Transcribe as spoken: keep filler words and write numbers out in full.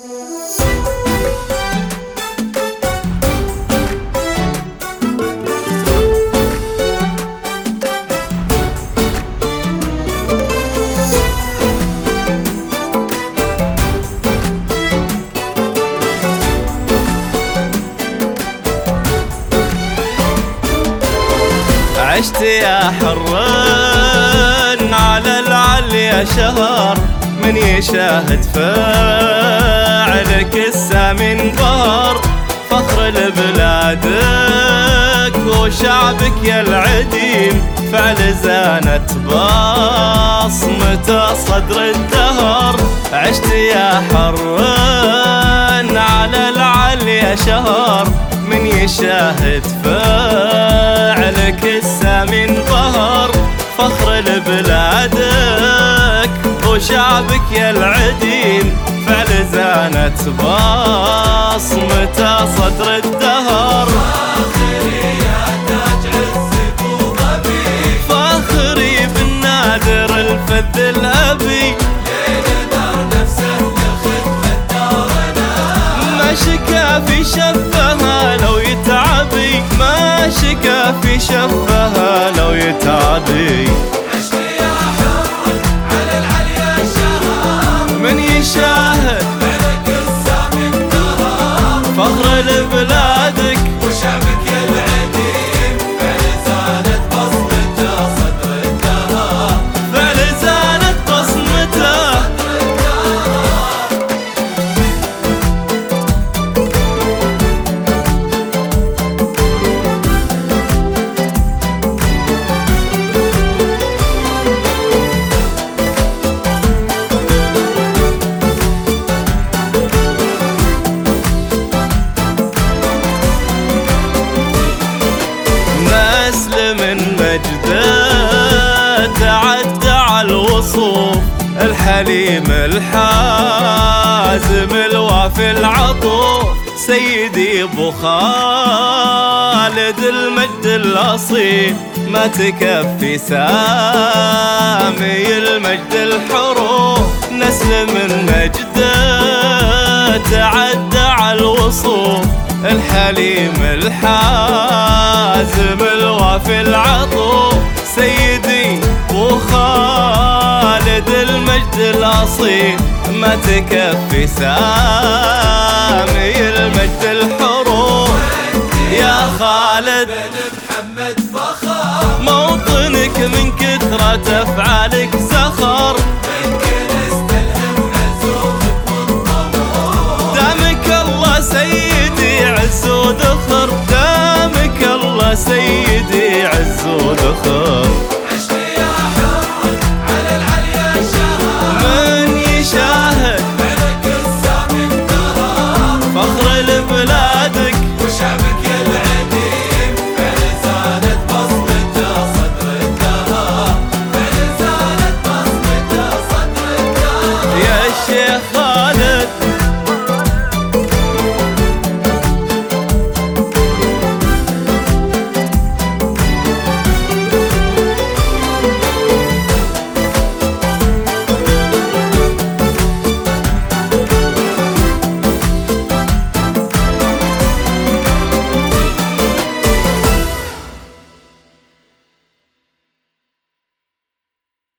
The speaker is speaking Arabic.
عشت يا حر على العليا شهر، من يشاهد فاعلك السامي انبهر. فخر لبلادك وشعبك يا العديم، فعل زانت بصمته صدر الدهر. عشت يا حر على العليا شهر، من يشاهد فاعلك السامي انبهر. فخر لبلادك وشعبك يا العديم، فعل زانت بصمته صدر الدهر. فاخري يا تاج عزك وغبي، فاخري بالنادر الفذ الأبي، لين دار نفسه لخدمة دارنا. ما شكا في شفها لو يتعبي، ما شكا في شفها لو يتعبي. عشت يا حر على العليا شهر، من يشاهد ملك السامي انبهر. فخر لبلادك وشعبك يا العديم، فعل زانت بصمته صدر الدهر. فعل زانت بصمته. من مجده تعدى على الوصوف، الحليم الحازم الوافي العطوف. سيدي ابو خالد المجد الاصيل، ما تكفي سامي المجد الحروف. نسل من مجده تعدى على الوصوف، الحليم الحازم الوافي العطوف. سيدي وخالد المجد الأصيل، ما تكفي سامي المجد الحروف. يا خالد بن محمد فخر، موطنك من كثرة أفعال